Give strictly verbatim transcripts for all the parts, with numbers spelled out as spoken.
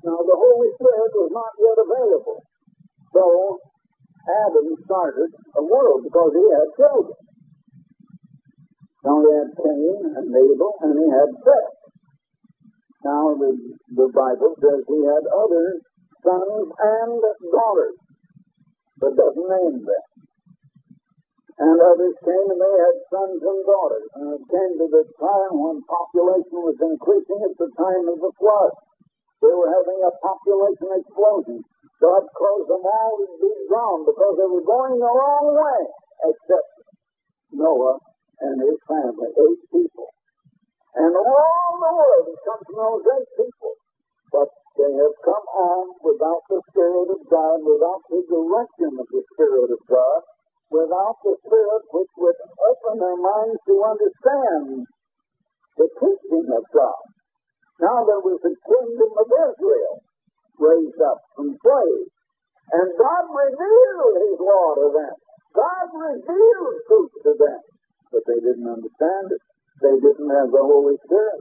Now, the Holy Spirit was not yet available. So, Adam started a world because he had children. Now, he had Cain and Abel, and he had Seth. Now, the, the Bible says he had other sons and daughters, but doesn't name them. And others came and they had sons and daughters. And it came to the time when population was increasing at the time of the flood. They were having a population explosion. God caused them all to be drowned because they were going the wrong way, except Noah and his family, eight people. And all the world has come from those eight people. But they have come on without the Spirit of God, without the direction of the Spirit of God, without the Spirit which would open their minds to understand the teaching of God. Now there was a kingdom of Israel raised up from slaves. And God revealed his law to them. God revealed truth to them. But they didn't understand it. They didn't have the Holy Spirit.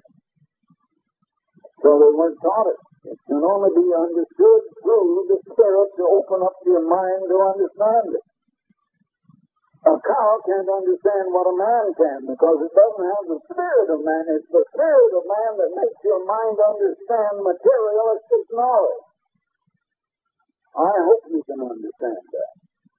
So they weren't taught it. It can only be understood through the Spirit to open up your mind to understand it. A cow can't understand what a man can because it doesn't have the spirit of man. It's the spirit of man that makes your mind understand materialistic knowledge. I hope you can understand that.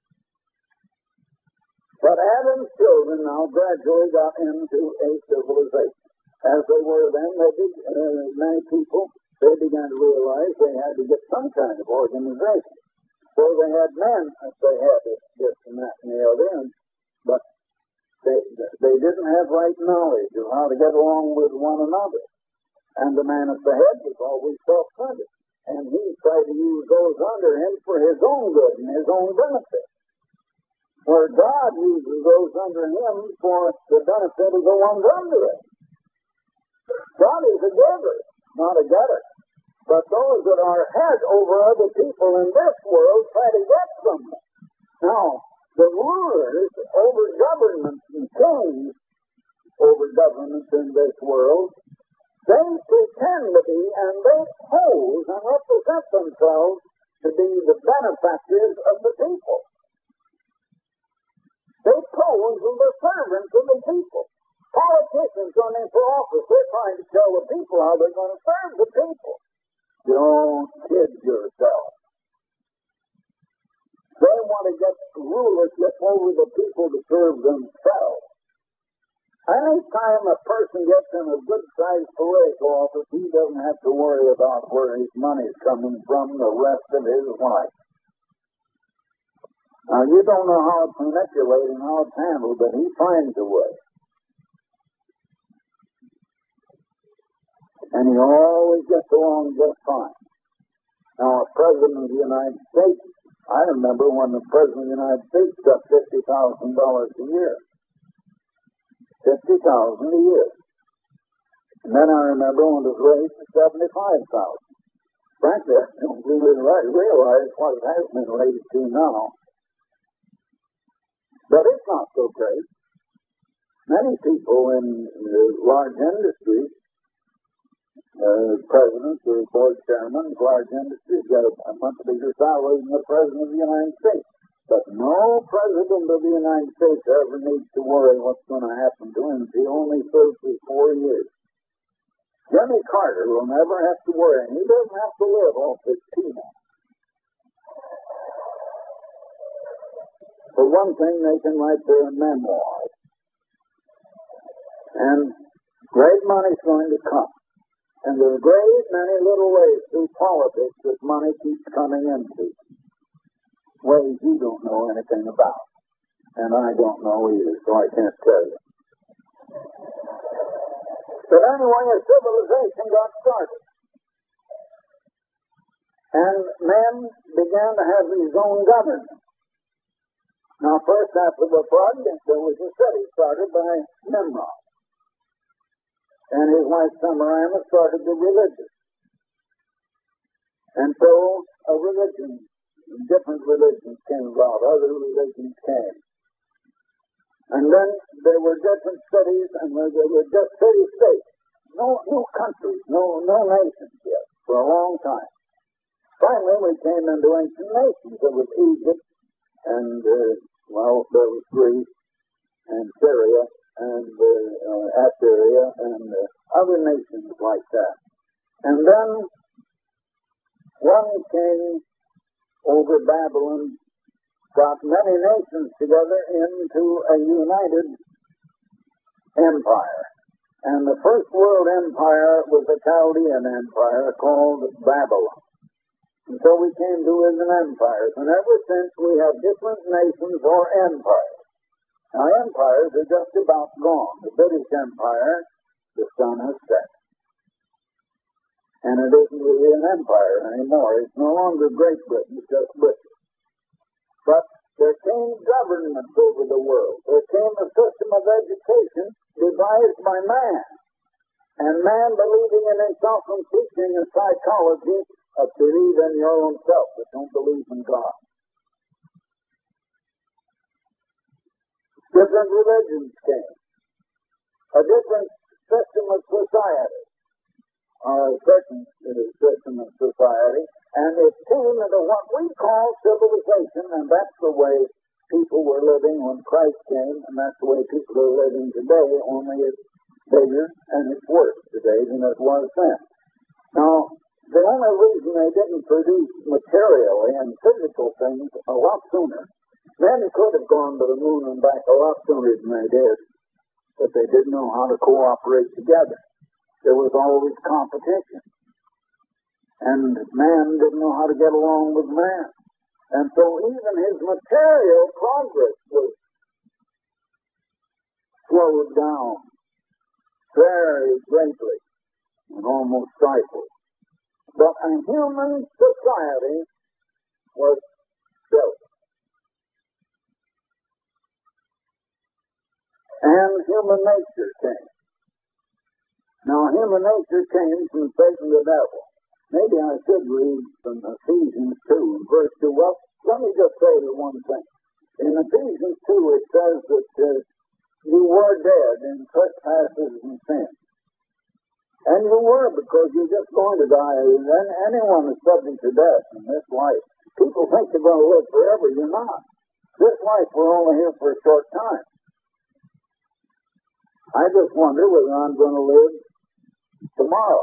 But Adam's children now gradually got into a civilization. As they were then, they did, uh, many people, they began to realize they had to get some kind of organization. So they had men, they had this, this and that and the other, but they, they didn't have right knowledge of how to get along with one another. And the man at the head was always self-centered. And he tried to use those under him for his own good and his own benefit. Where God uses those under him for the benefit of the ones under him. God is a giver, not a getter. But those that are head over other people in this world try to get from them. Now, the rulers over governments and kings over governments in this world, they pretend to be and they pose and represent themselves to be the benefactors of the people. They pose as the servants of the people. Politicians running for office, they're trying to tell the people how they're going to serve the people. Don't kid yourself. They want to get rulership over the people to serve themselves. Any time a person gets in a good-sized political office, he doesn't have to worry about where his money's coming from the rest of his life. Now, you don't know how it's manipulated and how it's handled, but he finds a way. And he always gets along just fine. Now, a president of the United States, I remember when the president of the United States got fifty thousand dollars a year. fifty thousand dollars a year. And then I remember when it was raised to seventy-five thousand dollars. Frankly, I don't really realize what it has been raised to now. But it's not so great. Many people in the large industries, uh, presidents or board chairmen of large industries, get a, a much bigger salary than the president of the United States. But no president of the United States ever needs to worry what's going to happen to him if he only serves for four years. Jimmy Carter will never have to worry, and he doesn't have to live off his peanuts. For one thing, they can write their memoirs. And great money's going to come. And there are great many little ways through politics that money keeps coming into. Ways you don't know anything about. And I don't know either, so I can't tell you. But anyway, a civilization got started. And men began to have his own government. Now, first after the flood, there was a city started by Nimrod. And his wife Semiramis started the religion. And so a religion, different religions came about, other religions came. And then there were different cities, and there were just city-states. No, no countries, no, no nations yet, for a long time. Finally, we came into ancient nations. There was Egypt, and, uh, well, there was Greece, and Syria, and uh, uh, Assyria, and uh, other nations like that. And then one king over Babylon got many nations together into a united empire. And the first world empire was the Chaldean empire called Babylon. And so we came to as an empire. And ever since we have different nations or empires. Now empires are just about gone. The British Empire, the sun has set. And it isn't really an empire anymore. It's no longer Great Britain, it's just Britain. But there came governments over the world. There came a system of education devised by man. And man believing in himself and teaching a psychology of believe in your own self, but don't believe in God. Different religions came. A different system of society. Or a certain system of society. And it came into what we call civilization, and that's the way people were living when Christ came, and that's the way people are living today, only it's bigger and it's worse today than it was then. Now, the only reason they didn't produce materially and physical things a lot sooner, then they could have gone to the moon and back a lot sooner than they did, but they didn't know how to cooperate together. There was always competition. And man didn't know how to get along with man. And so even his material progress was slowed down very greatly and almost stifled. But a human society was built. And human nature came. Now human nature came from Satan the devil. Maybe I should read from Ephesians two, verse two. Well, let me just say the one thing. In Ephesians two, it says that uh, you were dead in trespasses and sins. And you were, because you're just going to die. And anyone is subject to death in this life. People think you're going to live forever. You're not. This life, we're only here for a short time. I just wonder whether I'm going to live tomorrow.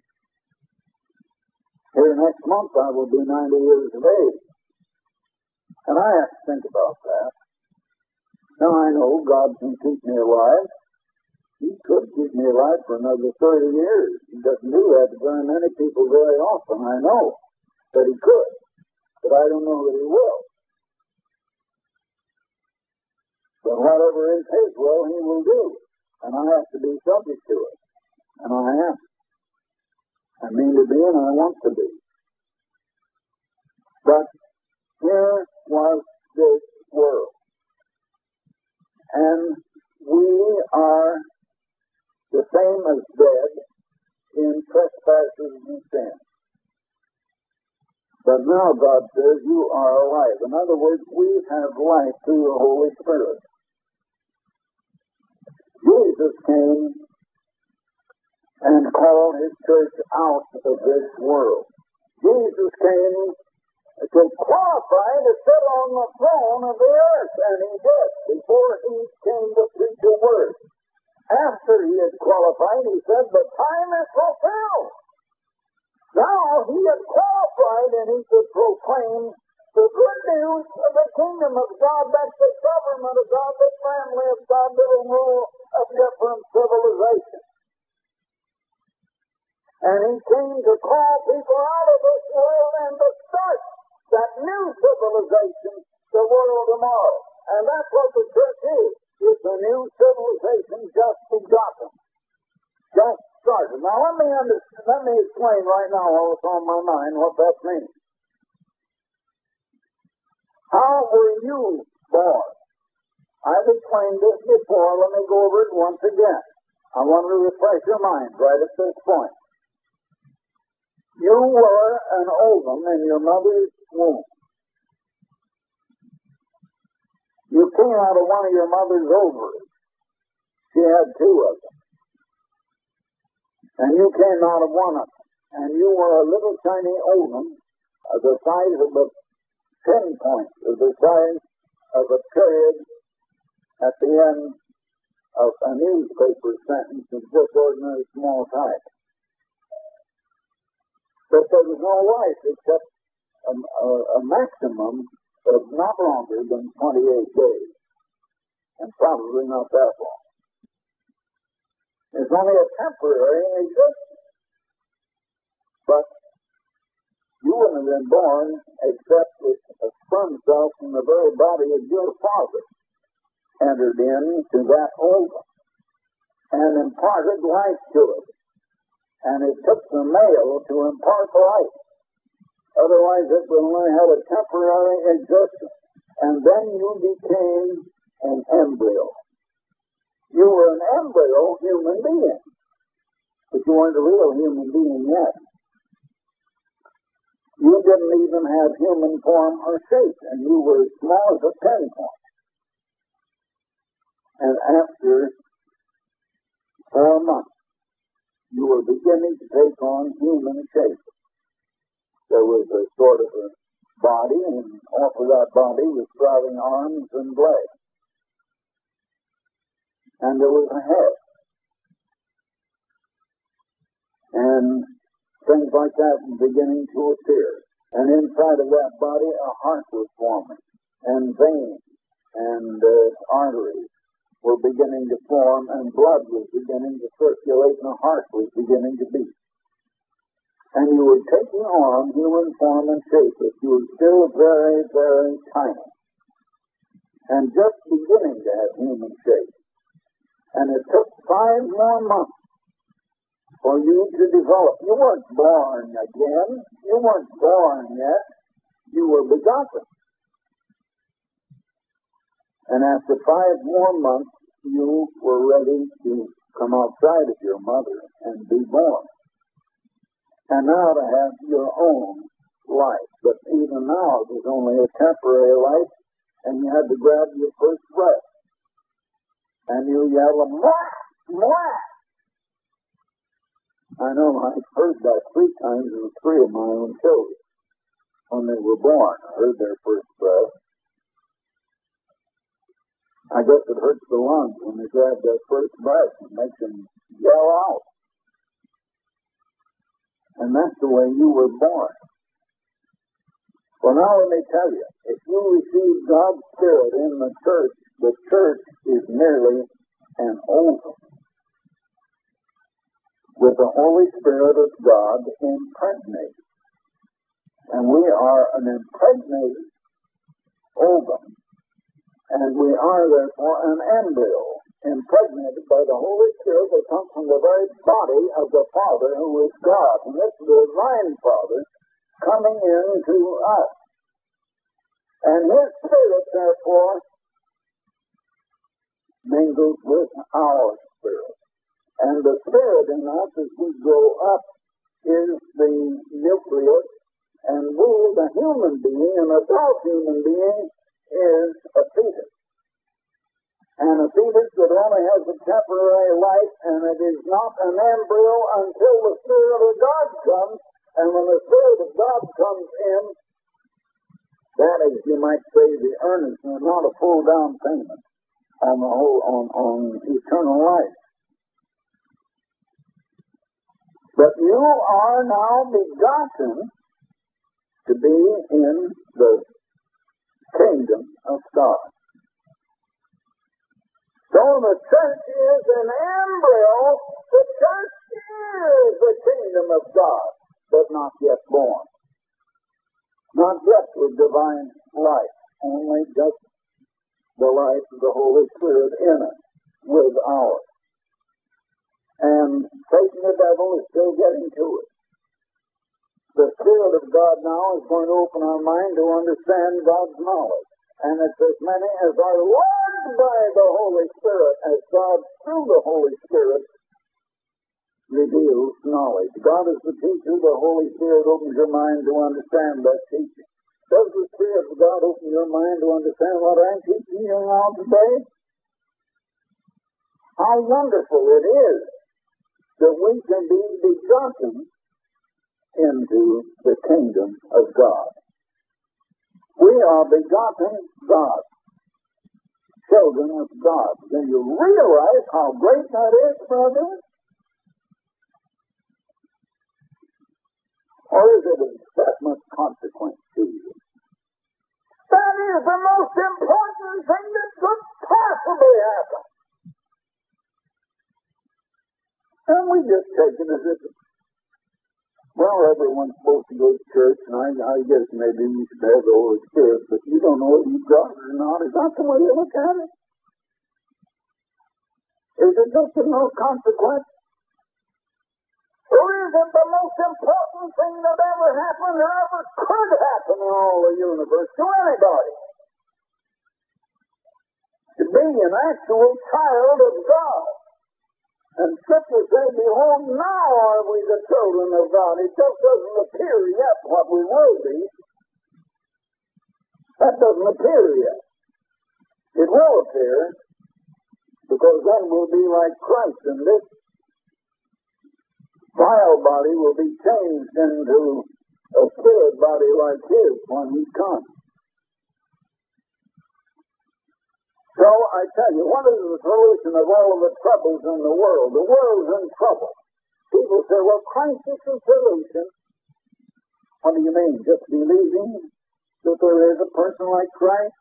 Here next month I will be ninety years of age. And I have to think about that. Now I know God can keep me alive. He could keep me alive for another thirty years. He doesn't do that to very many people very often, I know. But he could. But I don't know that he will. But whatever is his will, he will do. And I have to be subject to it. And I am. I mean to be and I want to be. But here was this world. And we are the same as dead in trespasses and sins. But now God says you are alive. In other words, we have life through the Holy Spirit. Jesus came and called his church out of this world. Jesus came to qualify to sit on the throne of the earth, and he did, before he came to preach a word. After he had qualified, he said, the time is fulfilled. Now he had qualified, and he could proclaim the good news of the kingdom of God. That's the government of God, the family of God, that will rule a different civilization. And he came to call people out of this world and to start that new civilization, the world tomorrow. And that's what the church is. It's a new civilization just begotten. Just started. Now let me understand, let me explain right now while it's on my mind what that means. How were you born? I've explained this before. Let me go over it once again. I want to refresh your mind right at this point. You were an ovum in your mother's womb. You came out of one of your mother's ovaries. She had two of them. And you came out of one of them. And you were a little tiny ovum, uh, the size of a pinpoint, or the size of a period at the end of a newspaper sentence of just ordinary small type. But there was no life except a, a, a maximum of not longer than twenty-eight days, and probably not that long. It's only a temporary existence. But you wouldn't have been born except with a sperm cell from the very body of your father entered into that ovum and imparted life to it. And it took the male to impart life. Otherwise, it would only have a temporary existence. And then you became an embryo. You were an embryo human being, but you weren't a real human being yet. You didn't even have human form or shape, and you were as small as a pinpoint. And after four months, you were beginning to take on human shape. There was a sort of a body, and off of that body was sprouting arms and legs. And there was a head. And things like that were beginning to appear. And inside of that body, a heart was forming. And veins and uh, arteries were beginning to form, and blood was beginning to circulate, and the heart was beginning to beat. And you were taking on human form and shape, but you were still very, very tiny. And just beginning to have human shape. And it took five more months for you to develop. You weren't born again. You weren't born yet. You were begotten. And after five more months, you were ready to come outside of your mother and be born. And now to have your own life. But even now, it was only a temporary life, and you had to grab your first breath. And you yell, "Mwah! Mwah!" I know I heard that three times in three of my own children when they were born. I heard their first breath. I guess it hurts the lungs when they grab their first breath and makes them yell out. And that's the way you were born. Well, now let me tell you, if you receive God's Spirit in the church, the church is merely an ovum with the Holy Spirit of God impregnated. And we are an impregnated ovum. And we are, therefore, an embryo, impregnated by the Holy Spirit that comes from the very body of the Father who is God. And this is the divine Father coming into us. And His Spirit, therefore, mingles with our spirit. And the Spirit in us, as we grow up, is the nucleus, and we, the human being, an adult human being, is a fetus. And a fetus that only has a temporary life, and it is not an embryo until the Spirit of God comes. And when the Spirit of God comes in, that is, you might say, the earnestness, not a full down payment on the whole, on, on eternal life. But you are now begotten to be in the kingdom of God. So the church is an embryo. The church is the kingdom of God, but not yet born. Not yet with divine life, only just the life of the Holy Spirit in us, with ours. And Satan the devil is still getting to it. The Spirit of God now is going to open our mind to understand God's knowledge. And it's as many as are led by the Holy Spirit as God, through the Holy Spirit, reveals knowledge. God is the teacher. The Holy Spirit opens your mind to understand that teaching. Does the Spirit of God open your mind to understand what I'm teaching you now today? How wonderful it is that we can be begotten into the kingdom of God. We are begotten God, children of God. Do you realize how great that is, brother? Or is it of that much consequence to you? That is the most important thing that could possibly happen. And we just take it as if, well, everyone's supposed to go to church, and I, I guess maybe you should have the Holy Spirit, but you don't know if you've got it or not. Is that the way you look at it? Is it just of no consequence? Or is it the most important thing that ever happened or ever could happen in all the universe to anybody? To be an actual child of God. And Scripture says, behold, now are we the children of God. It just doesn't appear yet what we will be. That doesn't appear yet. It will appear, because then we'll be like Christ, and this vile body will be changed into a spirit body like His when He comes. So I tell you, what is the solution of all of the troubles in the world? The world's in trouble. People say, well, Christ is the solution. What do you mean? Just believing that there is a person like Christ?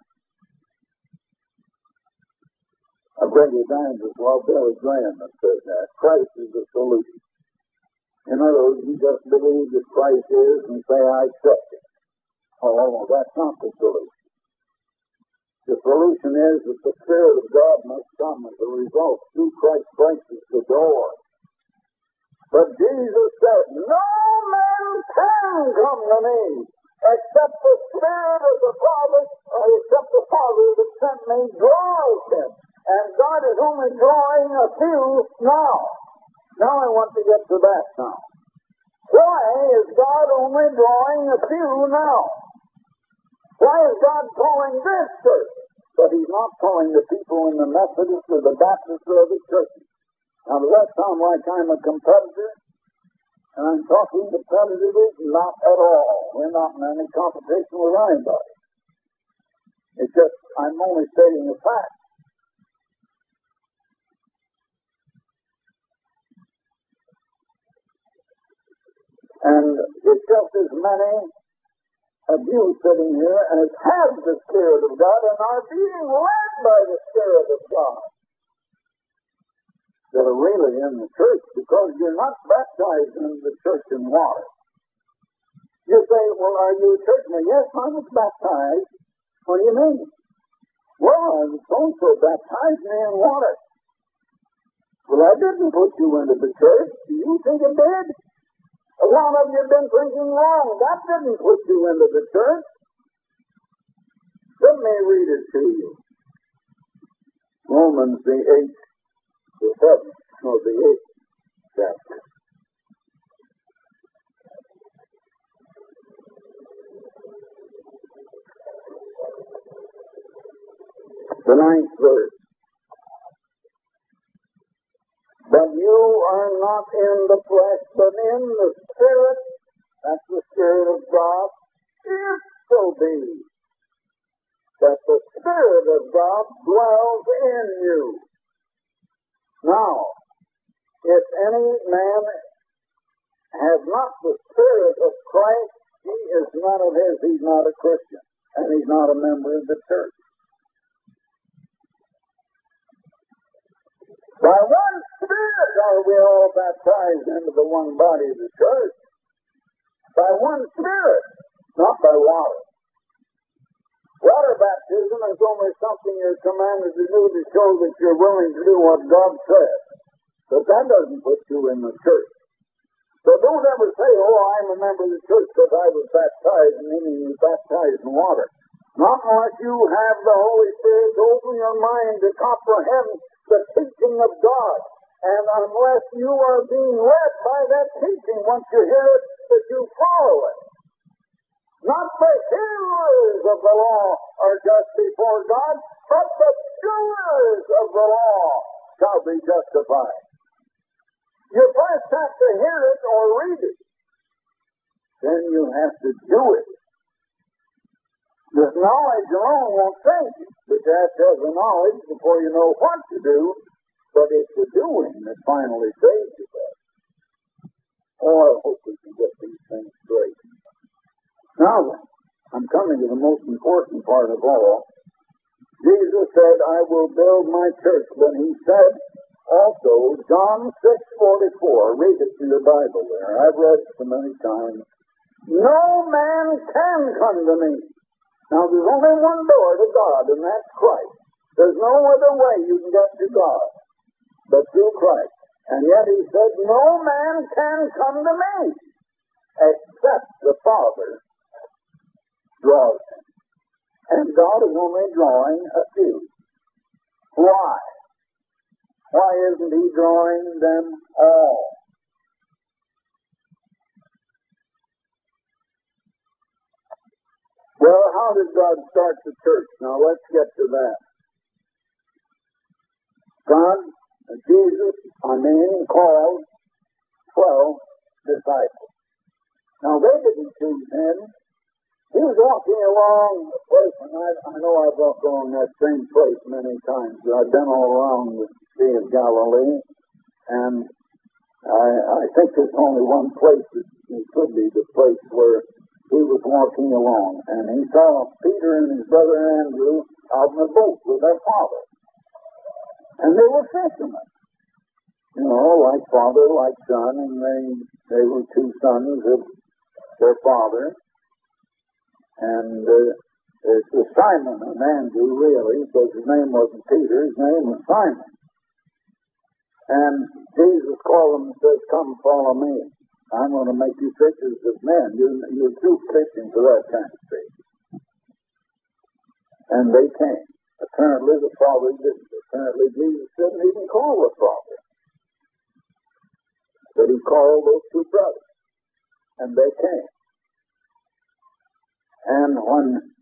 A great evangelist, well, Billy Graham has said that. Christ is the solution. In other words, you just believe that Christ is and say, I accept it. Oh, that's not the solution. The solution is that the Spirit of God must come as a result. Through Christ, Christ is the door. But Jesus said, no man can come to me except the Spirit of the Father, or except the Father that sent me draws him. And God is only drawing a few now. Now I want to get to that now. Why is God only drawing a few now? Why is God calling this church? But He's not calling the people in the Methodist or the Baptist or the church. Now, does that sound like I'm a competitor? And I'm talking competitively? Not at all. We're not in any competition with anybody. It's just, I'm only stating a fact. And it's just as many of you sitting here as have the Spirit of God and are being led by the Spirit of God that are really in the church, because you're not baptized in the church in water. You say, well, are you a churchman? Yes, I was baptized. What do you mean? Well, I was so-and-so baptized me in water. Well, that didn't put you into the church. Do you think it did? A lot of you have been thinking wrong. That didn't put you into the church. Let me read it to you. Romans, the eighth, the seventh, or the eighth chapter. The ninth verse. But you are not in the flesh, but in the Spirit. That's the Spirit of God. If so be that the Spirit of God dwells in you. Now, if any man has not the Spirit of Christ, he is none of his. He's not a Christian, and he's not a member of the church. By one Spirit are we all baptized into the one body of the church. By one Spirit, not by water. Water baptism is only something you're commanded to do to show that you're willing to do what God says. But that doesn't put you in the church. So don't ever say, oh, I'm a member of the church because I was baptized, meaning you baptized in water. Not unless you have the Holy Spirit to open your mind to comprehend the teaching of God. And unless you are being led by that teaching, once you hear it, that you follow it. Not the hearers of the law are just before God, but the doers of the law shall be justified. You first have to hear it or read it. then you have to do it. The knowledge alone won't save you, but you have to have the knowledge before you know what to do, but it's the doing that finally saves you. Oh, I hope we can get these things straight. Now then, I'm coming to the most important part of all. Jesus said, I will build my church. But he said also, John six forty-four, read it to your Bible there. I've read it so many times. No man can come to me. Now there's only one door to God, and that's Christ. There's no other way you can get to God but through Christ. And yet he said, no man can come to me except the Father draws him. And God is only drawing a few. Why? Why isn't he drawing them all? Well, how did God start the church? Now let's get to that. God, Jesus, I mean, called twelve disciples. Now they didn't choose him. He was walking along a place, and I, I know I've walked along that same place many times. I've been all around the Sea of Galilee, and I, I think there's only one place that it could be the place where he was walking along, and he saw Peter and his brother Andrew out in a boat with their father. And they were fishermen. You know, like father, like son, and they, they were two sons of their father. And uh, it's a Simon and Andrew, really, because his name wasn't Peter, his name was Simon. And Jesus called them and says, come follow me. I'm going to make you fishers of men. You're, you're too fishing for that kind of fish. And they came. Apparently the Father didn't. Apparently Jesus didn't even call the Father. But he called those two brothers. And they came. And when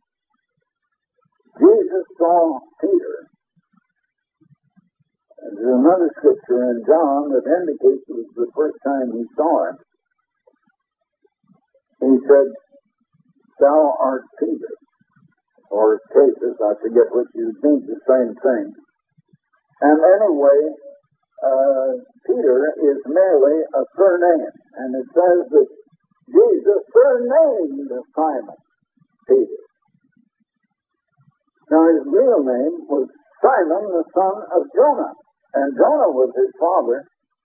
Jesus saw Peter, there's another scripture in John that indicates it was the first time he saw him. He said, thou art Peter, or Cephas, I forget which is, means the same thing. And anyway, uh, Peter is merely a surname, and it says that Jesus surnamed Simon Peter. Now his real name was Simon, the son of Jonah, and Jonah was his father.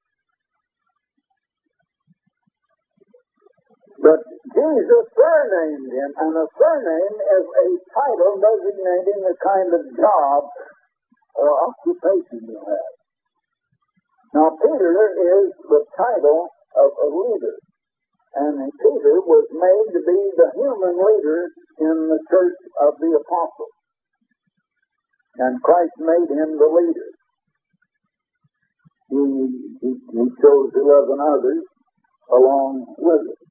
But Jesus surnamed him, and a surname is a title designating the kind of job or occupation you have. Now Peter is the title of a leader, and Peter was made to be the human leader in the church of the apostles. And Christ made him the leader. He, he, he chose eleven others along with him.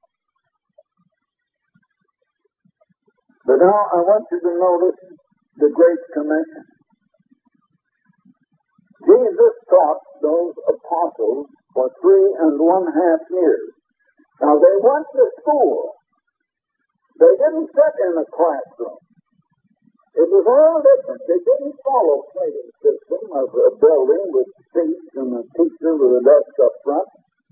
But now I want you to notice the Great Commission. Jesus taught those apostles for three and one half years. Now they went to school. They didn't sit in a classroom. It was all different. They didn't follow Platon's system of a building with seats and a teacher with a desk up front.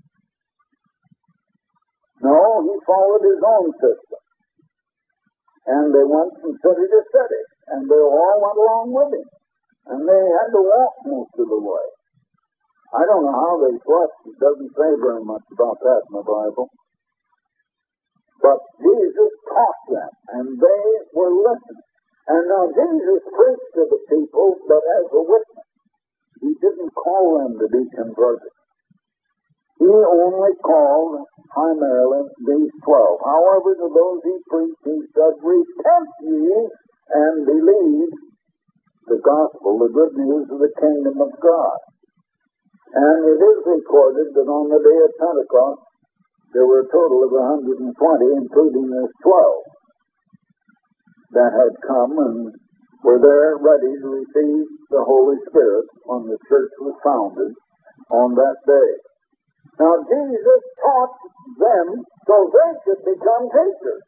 No, he followed his own system. And they went from city to city, and they all went along with him. And they had to walk most of the way. I don't know how they slept. It doesn't say very much about that in the Bible. But Jesus taught them, and they were listening. And now Jesus preached to the people, but as a witness. He didn't call them to be converted. He only called primarily these twelve. However, to those he preached, he said, repent ye and believe the gospel, the good news of the kingdom of God. And it is recorded that on the day of Pentecost, there were a total of one hundred twenty, including those twelve, that had come and were there ready to receive the Holy Spirit when the church was founded on that day. Now, Jesus taught them so they could become teachers.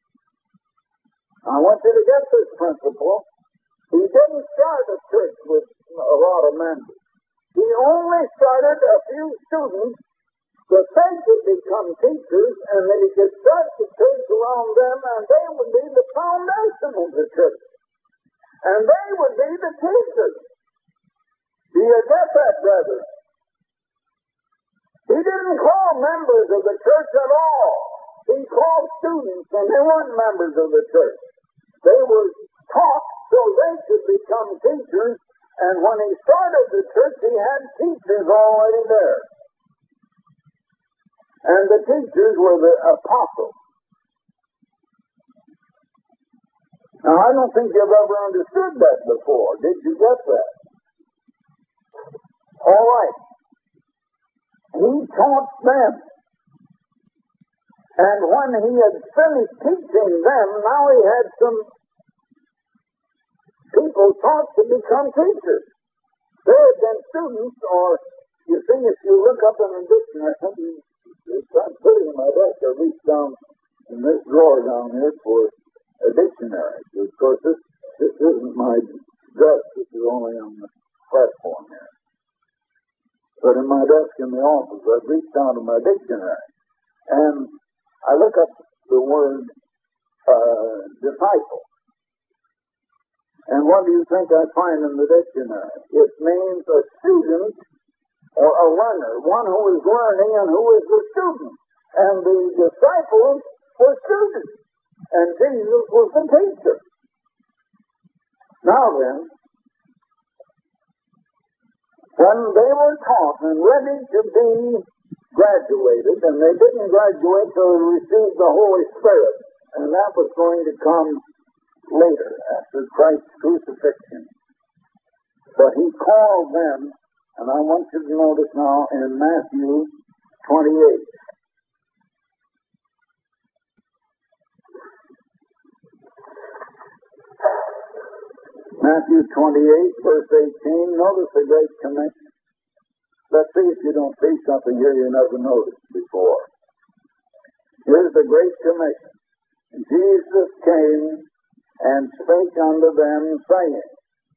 I want you to get this principle. He didn't start a church with a lot of members. He only started a few students that they could become teachers, and that he could start the church around them, and they would be the foundation of the church. And they would be the teachers. Do you get that, brother? He didn't call members of the church at all. He called students, and they weren't members of the church. They were taught so they could become teachers, and when he started the church, he had teachers already there. And the teachers were the apostles. Now, I don't think you've ever understood that before. Did you get that? All right. He taught them. And when he had finished teaching them, now he had some people taught to become teachers. They had been students, or, you see, if you look up in the dictionary, I'm putting in my desk, I reach down in this drawer down here for a dictionary. Of course, this, this isn't my desk. This is only on the platform here. But in my desk in the office, I reach down to my dictionary, and I look up the word uh, disciple. And what do you think I find in the dictionary? It means a student or a learner, one who is learning and who is a student. And the disciples were students, and Jesus was the teacher. Now then, when they were taught and ready to be graduated, and they didn't graduate till they received the Holy Spirit, and that was going to come later, after Christ's crucifixion. But he called them, and I want you to notice now in Matthew twenty-eight. Matthew twenty-eight, verse eighteen, notice the Great Commission. Let's see if you don't see something here you never noticed before. Here's the Great Commission. Jesus came and spake unto them, saying,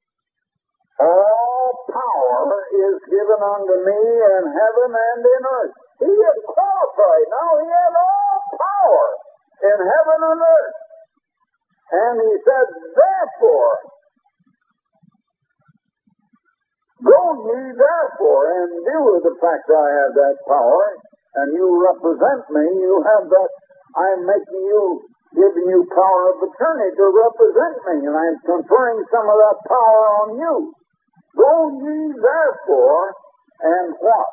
all power is given unto me in heaven and in earth. He had qualified. Now he had all power in heaven and earth. And he said, therefore, go ye therefore, and deal with the fact that I have that power, and you represent me, you have that, I'm making you, giving you power of attorney to represent me, and I'm conferring some of that power on you. Go ye therefore, and what?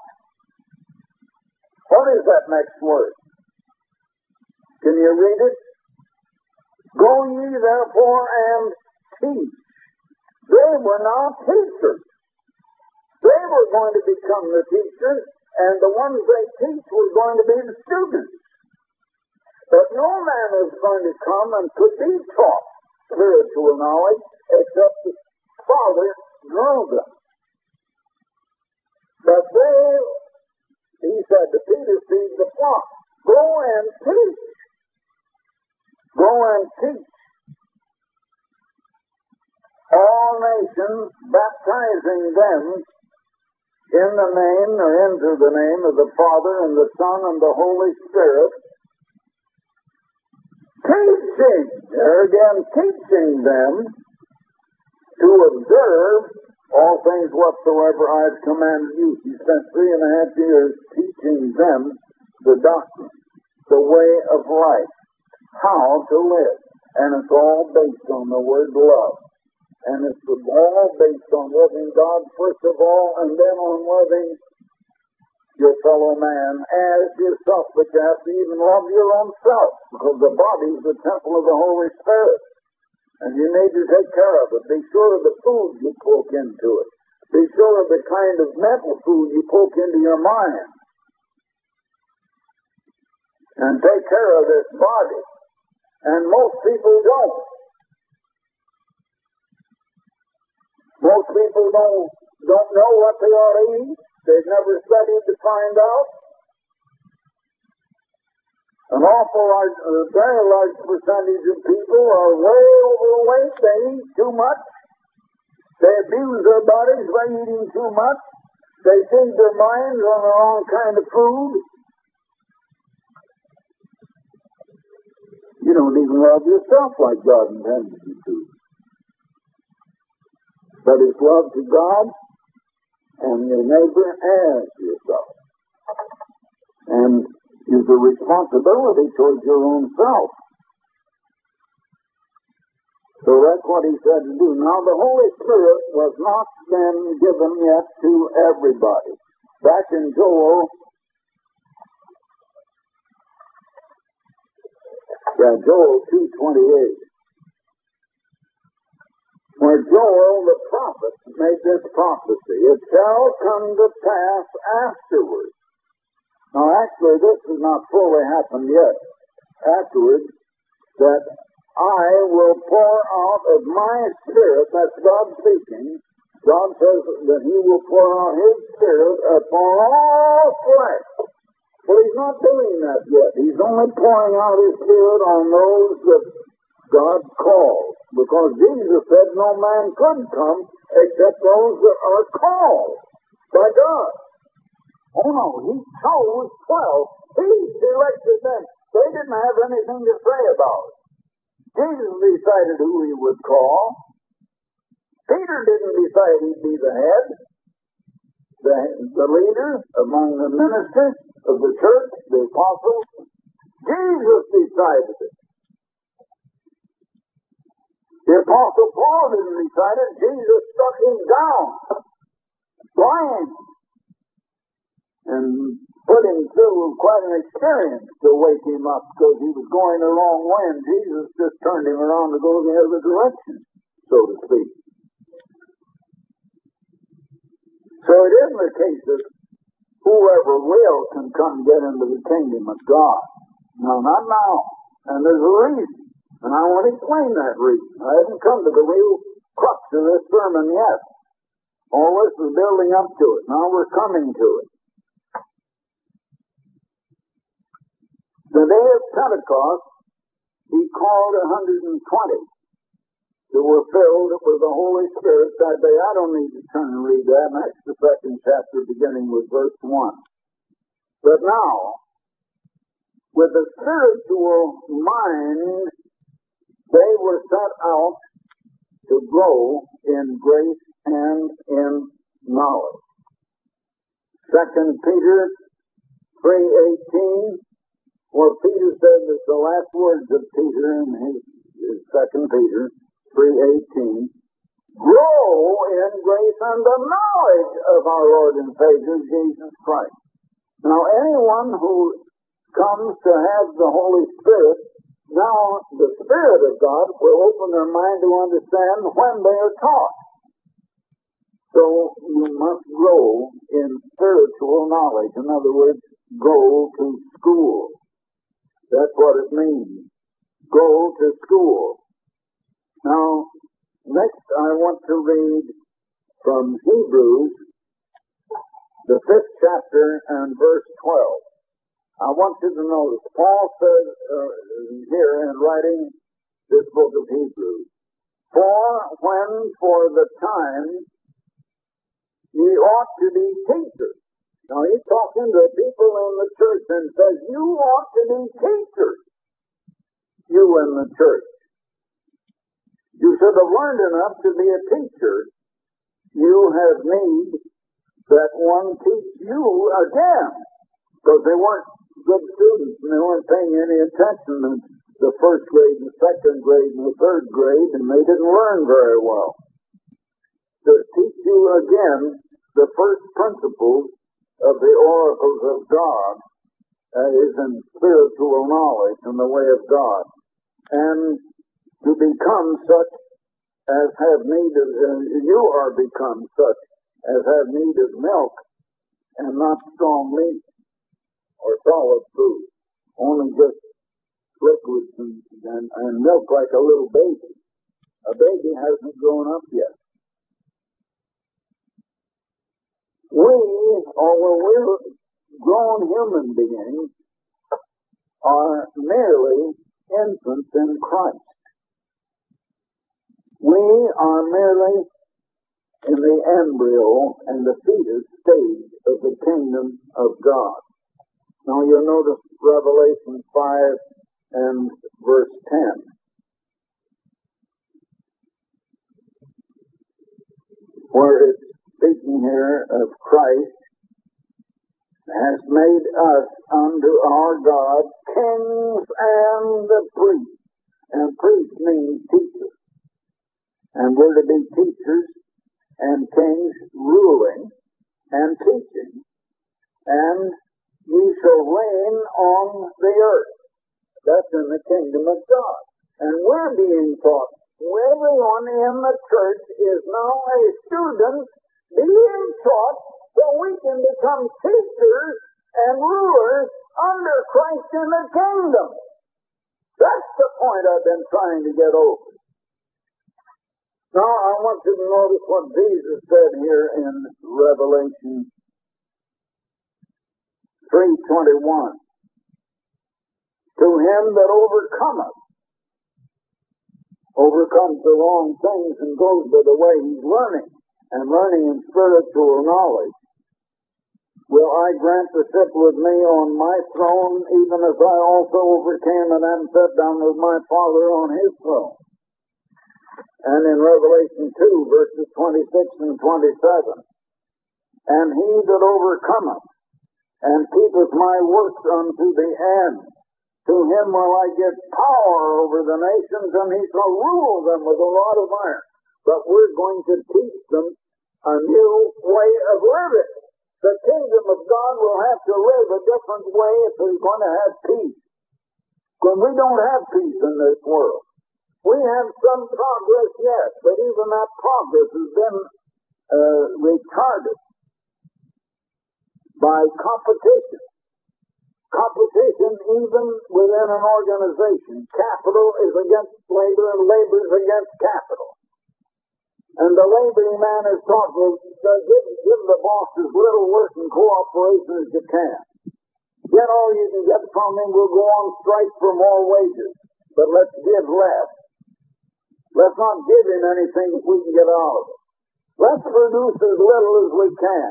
What is that next word? Can you read it? Go ye therefore and teach. They were now teachers. They were going to become the teachers, and the ones they teach were going to be the students. But no man is going to come and could be taught spiritual knowledge except the Father drew them. But they, he said to Peter, feed the flock. Go and teach. Go and teach all nations, baptizing them in the name, or into the name of the Father and the Son and the Holy Spirit. Teaching, there again, teaching them to observe all things whatsoever I have commanded you. He spent three and a half years teaching them the doctrine, the way of life, how to live. And it's all based on the word love. And it's all based on loving God first of all, and then on loving your fellow man as yourself. But you have to even love your own self, because the body is the temple of the Holy Spirit. And you need to take care of it. Be sure of the food you poke into it. Be sure of the kind of mental food you poke into your mind. And take care of this body. And most people don't. Most people don't, don't know what they ought to eat. They've never studied to find out. An awful large, a very large percentage of people are way overweight. They eat too much. They abuse their bodies by eating too much. They feed their minds on the wrong kind of food. You don't even love yourself like God intended you to. But it's love to God and your neighbor as yourself. And is a responsibility towards your own self. So that's what he said to do. Now the Holy Spirit was not then given yet to everybody. Back in Joel, yeah, Joel two twenty-eight, where Joel the prophet made this prophecy, it shall come to pass afterwards. Now actually this has not fully happened yet. Afterwards, that I will pour out of my Spirit, that's God speaking. God says that He will pour out His Spirit upon all flesh. But He's not doing that yet. He's only pouring out His Spirit on those that God calls. Because Jesus said no man could come except those that are called by God. Oh no, He chose twelve. He selected them. They didn't have anything to say about it. Jesus decided who He would call. Peter didn't decide he'd be the head, the, the leader among the ministers of the church, the apostles. Jesus decided it. The Apostle Paul didn't decide it. Jesus struck him down, blind, and put him through quite an experience to wake him up because he was going the wrong way, and Jesus just turned him around to go the other direction, so to speak. So it isn't the case that whoever will can come get into the kingdom of God. No, not now. And there's a reason. And I want to explain that reason. I haven't come to the real crux of this sermon yet. All this is building up to it. Now we're coming to it. The day of Pentecost, He called one hundred twenty who were filled with the Holy Spirit that day. I don't need to turn and read that. That's the second chapter beginning with verse one. But now, with the spiritual mind, they were set out to grow in grace and in knowledge. Second Peter three eighteen, where Peter said that the last words of Peter in his, his Second Peter three eighteen, grow in grace and the knowledge of our Lord and Savior Jesus Christ. Now anyone who comes to have the Holy Spirit, now the Spirit of God will open their mind to understand when they are taught. So you must grow in spiritual knowledge. In other words, go to school. That's what it means. Go to school. Now, next I want to read from Hebrews, the fifth chapter and verse twelve. I want you to notice, Paul says uh, here in writing this book of Hebrews, for when for the time ye ought to be teachers. Now he's talking to people in the church and says, you ought to be teachers, you in the church. You should have learned enough to be a teacher. You have need that one teach you again. Because they weren't good students and they weren't paying any attention in the first grade, the second grade, and the third grade, and they didn't learn very well. To teach you again the first principles of the oracles of God uh, is in spiritual knowledge in the way of God. And to become such as have need of, uh, you are become such as have need of milk and not strong meat or solid food, only just liquids and, and, and milk like a little baby. A baby hasn't grown up yet. We, although we're grown human beings, are merely infants in Christ. We are merely in the embryo and the fetus stage of the kingdom of God. Now you'll notice Revelation five and verse ten. Where it's speaking here of Christ has made us unto our God kings and priests. And priests means teachers. And we're to be teachers and kings ruling and teaching. And ye shall reign on the earth. That's in the kingdom of God. And we're being taught. Everyone in the church is now a student being taught so we can become teachers and rulers under Christ in the kingdom. That's the point I've been trying to get over. Now I want you to notice what Jesus said here in Revelation three twenty-one. To him that overcometh, overcomes the wrong things and goes by the way he's learning, and learning in spiritual knowledge, will I grant to sit with me on my throne, even as I also overcame and am set down with my Father on his throne. And in Revelation two, verses twenty-six and twenty-seven, and he that overcometh and keepeth my works unto the end, to him will I give power over the nations, and he shall rule them with a rod of iron. But we're going to teach them a new way of living. The kingdom of God will have to live a different way if it's going to have peace. Because we don't have peace in this world. We have some progress, yes, but even that progress has been uh, retarded by competition. Competition even within an organization. Capital is against labor and labor is against capital. And the laboring man is taught to give, give the boss as little work and cooperation as you can. Get all you can get from him, we'll go on strike for more wages. But let's give less. Let's not give him anything if we can get out of it. Let's produce as little as we can.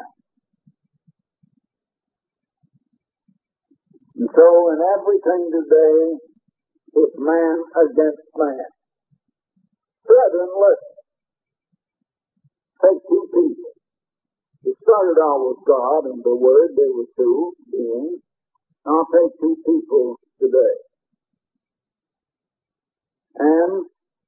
And so in everything today, it's man against man. Brethren, listen. Take two people. It started out with God and the Word. There were two beings. I'll take two people today. And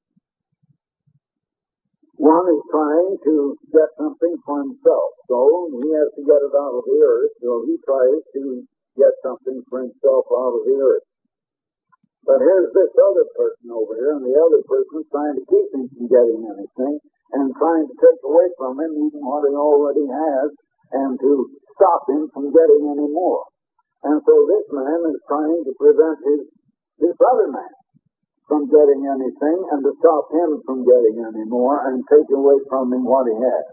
one is trying to get something for himself. So he has to get it out of the earth. So he tries to get something for himself out of the earth. But here's this other person over here, and the other person is trying to keep him from getting anything, and trying to take away from him even what he already has, and to stop him from getting any more. And so this man is trying to prevent his this other man from getting anything, and to stop him from getting any more, and take away from him what he has.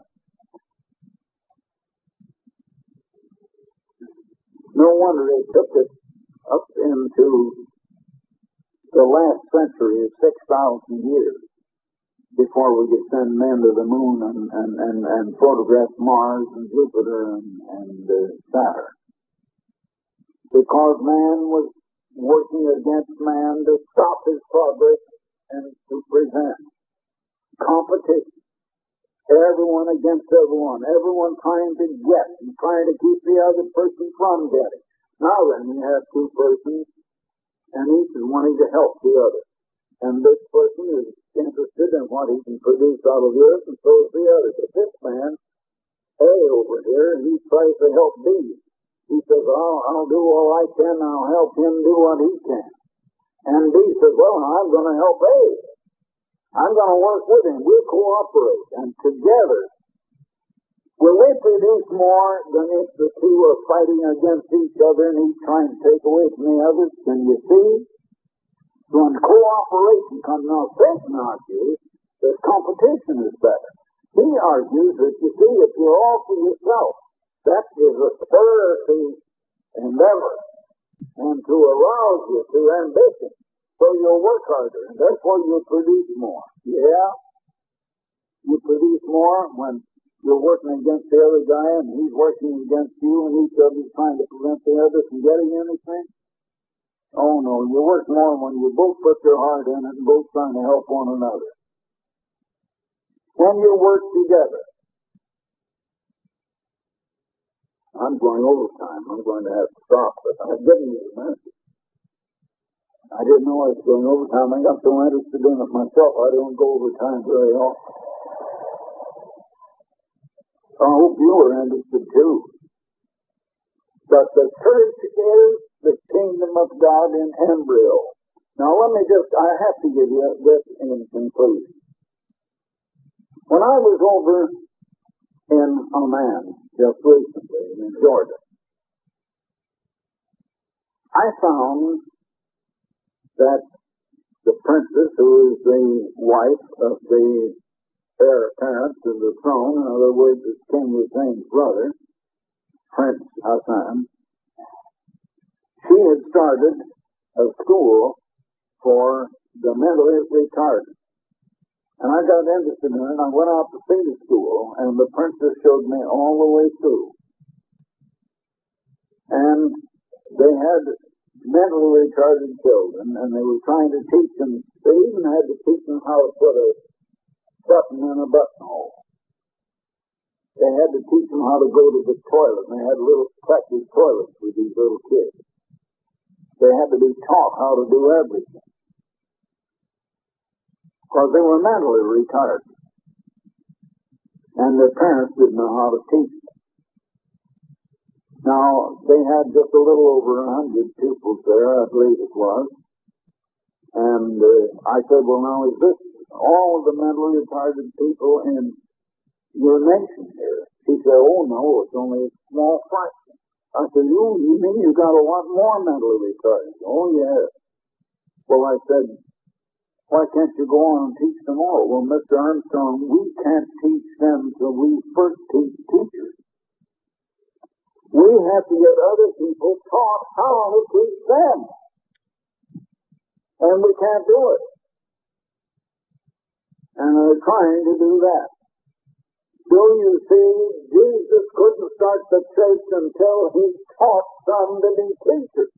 No wonder they took it up into the last century of six thousand years before we could send men to the moon and, and, and, and photograph Mars and Jupiter and, and uh, Saturn. Because man was working against man to stop his progress and to prevent competition. Everyone against everyone. Everyone trying to get and trying to keep the other person from getting. Now then, you have two persons, and each is wanting to help the other. And this person is interested in what he can produce out of the earth, and so is the other. But this man, A over here, he tries to help B. He says, I'll, I'll do all I can, and I'll help him do what he can. And B says, well, I'm going to help A. I'm going to work with him. We'll cooperate. And together, will we produce more than if the two are fighting against each other and each trying to take away from the other? Can you see? When cooperation comes, now Satan argues that competition is better. He argues that, you see, if you're all for yourself, that is a spur to endeavor. and to arouse you to ambition. So you'll work harder, and therefore you'll produce more. Yeah, you produce more when you're working against the other guy and he's working against you, and each of you is trying to prevent the other from getting anything. Oh no, you work more when you both put your heart in it and both trying to help one another. When you work together. I'm going overtime. I'm going to have to stop, but I've given you the message. I didn't know I was going overtime. I got so interested in it myself, I don't go overtime very often. I hope you are interested too. But the church is the kingdom of God in embryo. Now let me just, I have to give you this in conclusion. When I was over in Amman just recently in Jordan, I found that the princess, who is the wife of the heir apparent to the throne, in other words, it's King Hussein's brother, Prince Hassan, she had started a school for the mentally retarded. And I got interested in it, and I went out to see the school, and the princess showed me all the way through. And they had mentally retarded children, and they were trying to teach them, they even had to teach them how to put a button in a buttonhole. They had to teach them how to go to the toilet, and they had little practice toilets for these little kids. They had to be taught how to do everything, because they were mentally retarded, and their parents didn't know how to teach them. Now, they had just a little over a hundred pupils there, I believe it was. And uh, I said, well, now, is this all of the mentally retarded people in your nation here? She said, oh, no, it's only a small fraction. I said, you, you mean you got a lot more mentally retarded? Oh, yes. Well, I said, why can't you go on and teach them all? Well, Mister Armstrong, we can't teach them till we first teach teachers. We have to get other people taught how to teach them. And we can't do it. And they're trying to do that. So you see, Jesus couldn't start the church until he taught some to be teachers.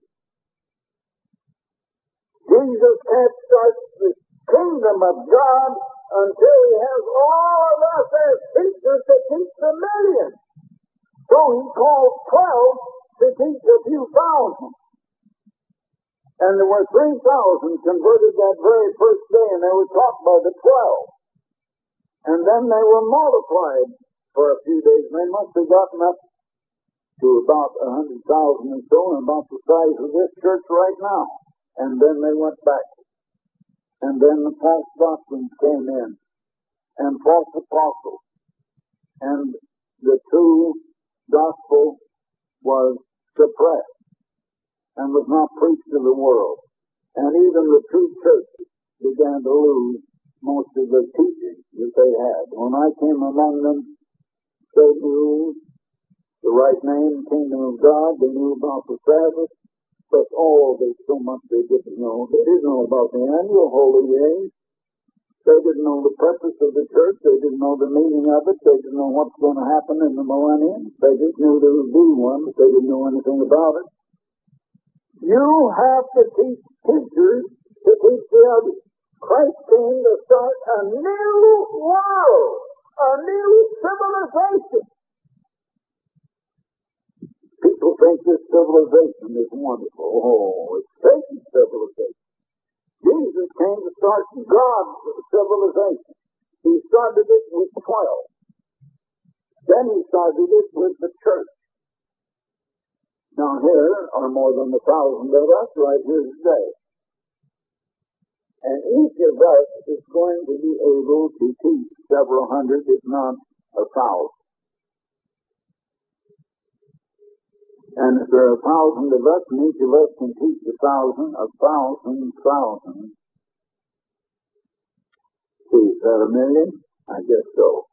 Jesus can't start the kingdom of God until he has all of us as teachers to teach the millions. So he called twelve to teach a few thousand. And there were three thousand converted that very first day, and they were taught by the twelve. And then they were multiplied for a few days. They must have gotten up to about a hundred thousand and so, and about the size of this church right now. And then they went back. And then the false doctrines came in, and false apostles. And the true gospel was suppressed and was not preached to the world. And even the true church began to lose most of the teaching that they had. When I came among them, they knew the right name, kingdom of God. They knew about the Sabbath. But oh, there's so much they didn't know. They didn't know about the annual holy days. They didn't know the purpose of the church. They didn't know the meaning of it. They didn't know what's going to happen in the millennium. They just knew there would be one, but they didn't know anything about it. You have to teach teachers to teach the others. Christ came to start a new world, a new civilization. People think this civilization is wonderful. Oh, it's Satan's civilization. Jesus came to start God's civilization. He started it with twelve. Then he started it with the church. Now here are more than a thousand of us right here today. And each of us is going to be able to teach several hundred, if not a thousand. And if there are a thousand of us, and each of us can teach a thousand, a thousand, thousand. See, is that a million? I guess so.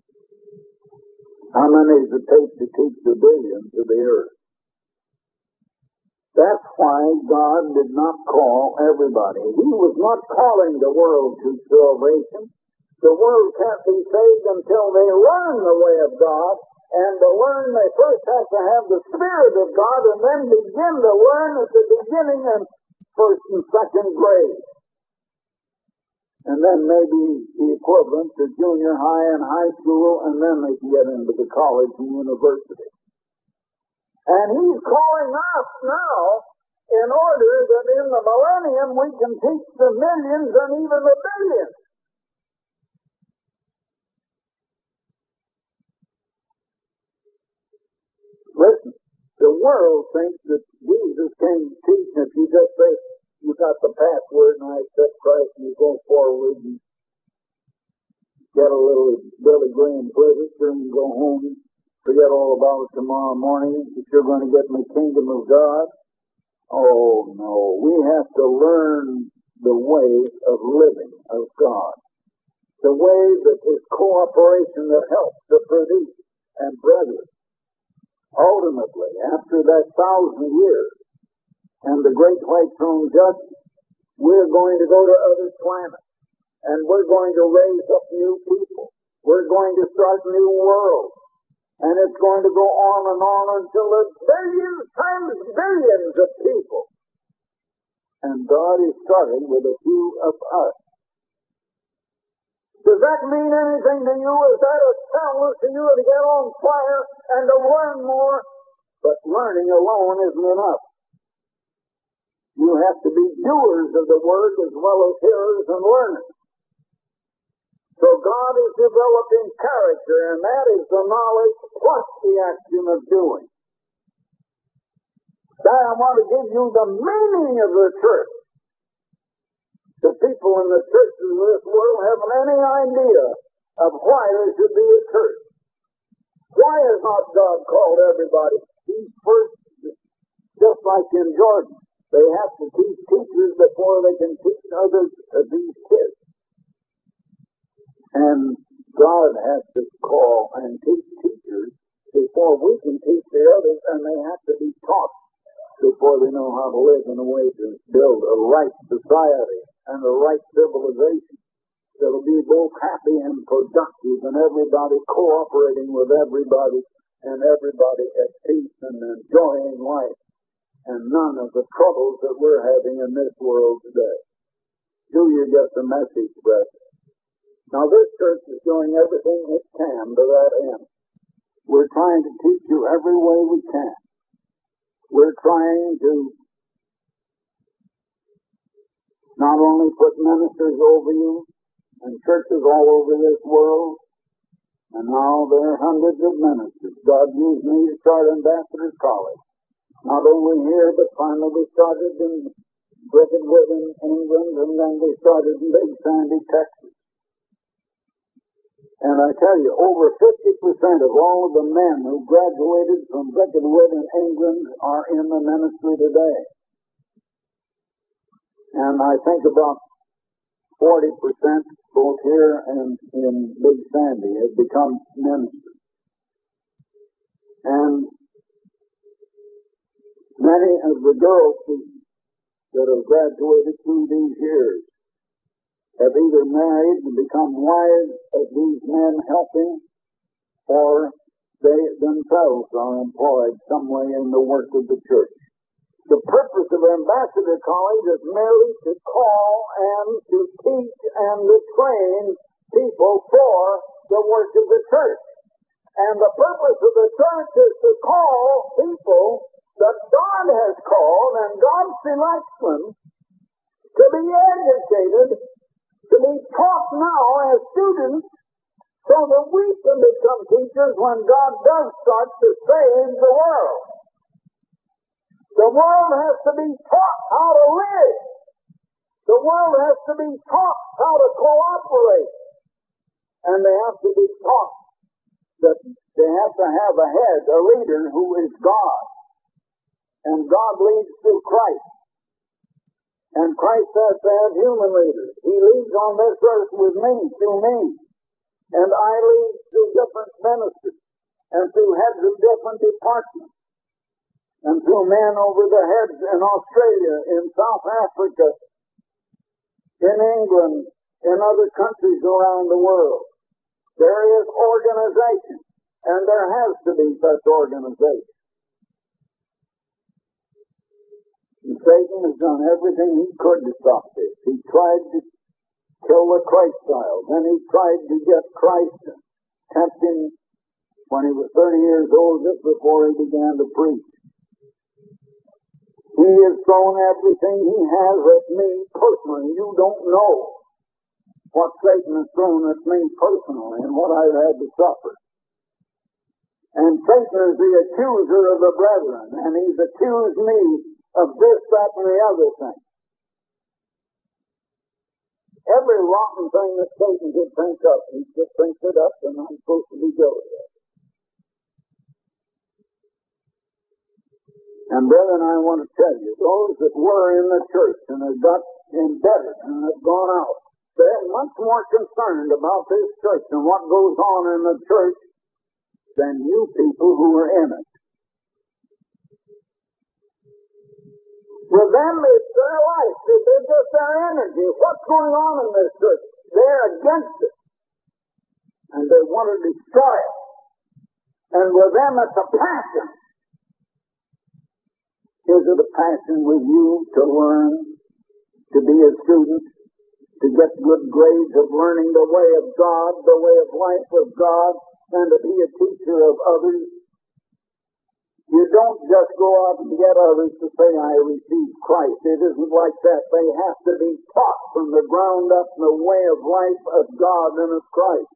How many does it take to teach a billion to the earth? That's why God did not call everybody. He was not calling the world to salvation. The world can't be saved until they learn the way of God. And to learn, they first have to have the Spirit of God and then begin to learn at the beginning and first and second grade. And then maybe the equivalent to junior high and high school, and then they can get into the college and university. And He's calling us now in order that in the millennium we can teach the millions and even the billions. Listen, the world thinks that Jesus came to teach, and if you just say, you got the password and I accept Christ, and you go forward and get a little Billy Graham pleasure and go home, forget all about it tomorrow morning, if you're going to get in the kingdom of God. Oh, no. We have to learn the way of living of God. The way that is cooperation that helps to produce. And brethren, ultimately, after that thousand years and the great white throne judgment, we're going to go to other planets. And we're going to raise up new people. We're going to start new worlds. And it's going to go on and on until there's billions times billions of people. And God is starting with a few of us. Does that mean anything to you? Is that a challenge to you to get on fire and to learn more? But learning alone isn't enough. You have to be doers of the word as well as hearers and learners. So God is developing character, and that is the knowledge plus the action of doing. Now I want to give you the meaning of the church. The people in the churches of this world haven't any idea of why there should be a church. Why has not God called everybody? He's first, just like in Jordan. They have to teach teachers before they can teach others of these kids. And God has to call and teach teachers before we can teach the others, and they have to be taught before they know how to live in a way to build a right society and a right civilization that'll be both happy and productive, and everybody cooperating with everybody, and everybody at peace and enjoying life, and none of the troubles that we're having in this world today. Do you get the message, brethren? Now, this church is doing everything it can to that end. We're trying to teach you every way we can. We're trying to not only put ministers over you and churches all over this world, and now there are hundreds of ministers. God used me to start Ambassador's College. Not only here, but finally we started in Brickettwood in England, and then we started in Big Sandy, Texas. And I tell you, over fifty percent of all of the men who graduated from Brickettwood in England are in the ministry today. And I think about forty percent both here and in Big Sandy have become ministers. And many of the girls that have graduated through these years have either married and become wives of these men helping, or they themselves are employed some way in the work of the church. The purpose of Ambassador College is merely to call and to teach and to train people for the work of the church. And the purpose of the church is to call people that God has called, and God selects them to be educated, to be taught now as students, so that we can become teachers when God does start to save the world. The world has to be taught how to live. The world has to be taught how to cooperate. And they have to be taught that they have to have a head, a leader who is God. And God leads through Christ. And Christ has to have human leaders. He leads on this earth with me, through me. And I lead through different ministries and through heads of different departments. and through men over the heads in Australia, in South Africa, in England, in other countries around the world. There is organization, and there has to be such organization. And Satan has done everything he could to stop this. He tried to kill the Christ child, then he tried to get Christ and tempt him when he was thirty years old, just before he began to preach. He has thrown everything he has at me personally. You don't know what Satan has thrown at me personally and what I've had to suffer. And Satan is the accuser of the brethren, and he's accused me of this, that, and the other thing. Every rotten thing that Satan could think up, he just thinks it up, and I'm supposed to be guilty of it. And brethren, I want to tell you, those that were in the church and have got indebted and have gone out, they're much more concerned about this church and what goes on in the church than you people who are in it. With them, it's their life. It's just their energy. What's going on in this church? They're against it. And they want to destroy it. And with them, it's a passion. Is it a passion with you to learn, to be a student, to get good grades of learning the way of God, the way of life of God, and to be a teacher of others? You don't just go out and get others to say, I received Christ. It isn't like that. They have to be taught from the ground up the way of life of God and of Christ.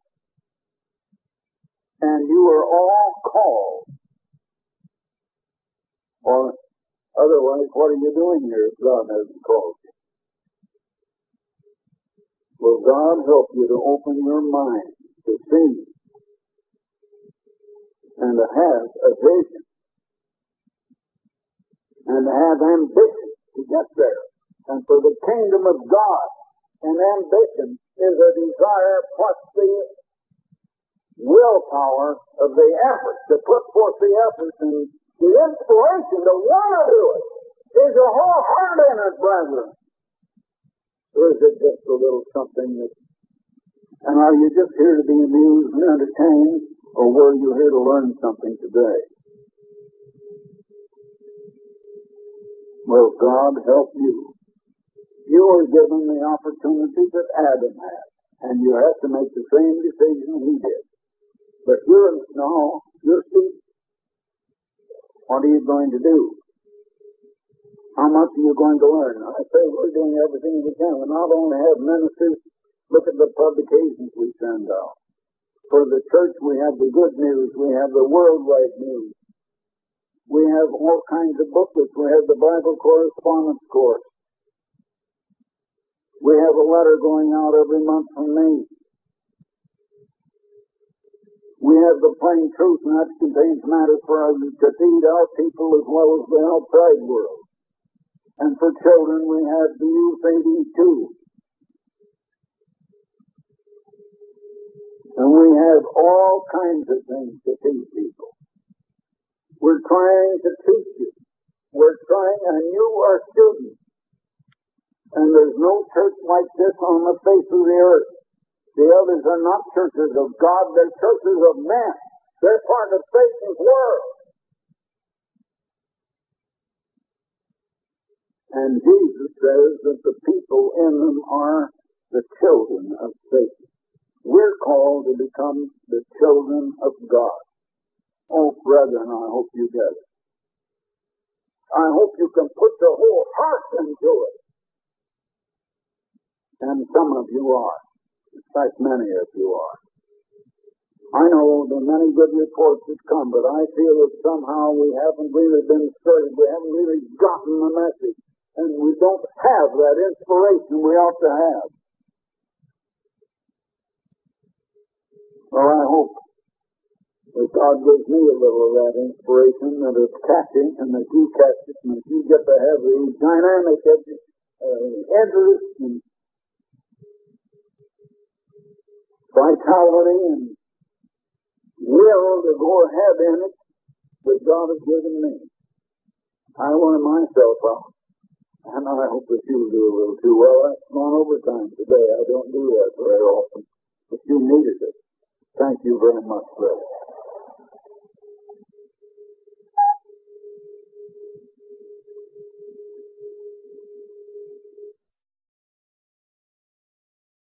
And you are all called. Or otherwise, what are you doing here if God hasn't called you? Will God help you to open your mind to see and to have a vision and to have ambition to get there? And for the kingdom of God, and ambition is a desire plus the willpower of the effort, to put forth the effort and the inspiration to want to do it. Is your whole heart in it, brethren? Or is it just a little something that... And are you just here to be amused and entertained, or were you here to learn something today? Will God help you? You are given the opportunity that Adam had, and you have to make the same decision he did. But you're, no, you're student. What are you going to do? How much are you going to learn? I say we're doing everything we can. We not only have ministers, look at the publications we send out. For the church, we have the good news. We have the worldwide news. We have all kinds of booklets. We have the Bible correspondence course. We have a letter going out every month from me. We have the plain truth, and that contains matter for us to feed our people as well as the outside world. And for children, we have the Youth eighty-two. And we have all kinds of things to teach people. We're trying to teach you. We're trying, and you are students. And there's no church like this on the face of the earth. The others are not churches of God, they're churches of men. They're part of Satan's world. And Jesus says that the people in them are the children of Satan. We're called to become the children of God. Oh, brethren, I hope you get it. I hope you can put your whole heart into it. And some of you are. In fact, many of you are. I know there are many good reports that come, but I feel that somehow we haven't really been stirred. We haven't really gotten the message. And we don't have that inspiration we ought to have. Well, I hope that God gives me a little of that inspiration, that it's catching, and that you catch it, and that you get to have the dynamic uh, interest and vitality and will to go ahead in it that God has given me. I wanted myself out. And I hope that you'll do a little too. Well, that's gone overtime today. I don't do that very often. But you needed it. Thank you very much, brother.